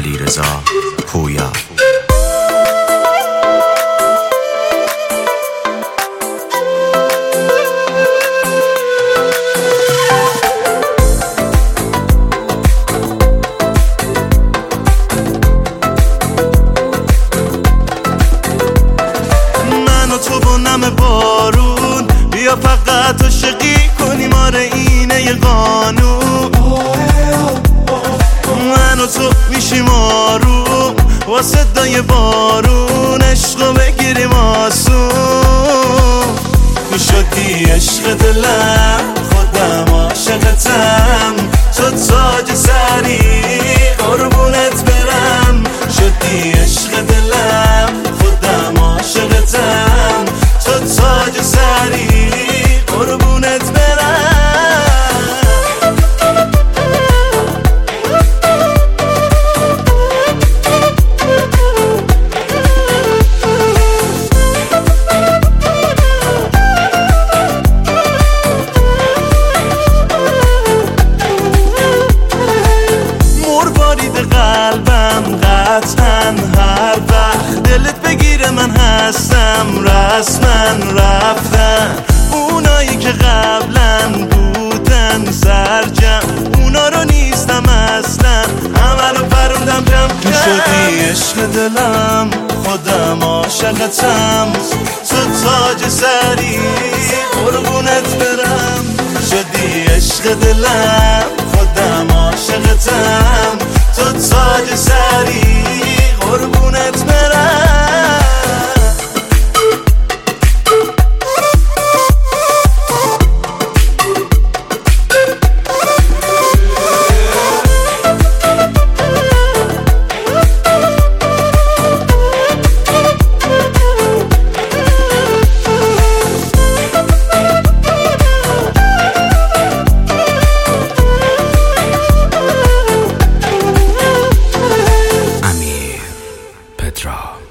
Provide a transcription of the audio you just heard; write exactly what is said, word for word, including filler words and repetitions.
علیرضا پویا. تو با نم بارون بیا فقط عاشقی کنیم، آره اینه یه قانون. من و تو میشیم آروم با صدای بارون، عشقو بگیریم آسون. تو شدی عشق دلم، خودم عاشقتم، تو تاج سری قربونت برم. شدی عشق دلم، خودم عاشقتم، تو تاج سری قربونت برم. مروارید قلبم قطعا هر وقت دلت بگیره من هستم، رسما رفتن اونایی که قبلا بودن سرجم، اونا رو نیستم اصلا، همه رو پروندم جمع کم. شدی عشق دلم، خودم عاشقتم، تو تاج سری قربونت برم. شدی عشق دلم، خودم عاشقتم، تو تاج سری قربونت برم. Petra.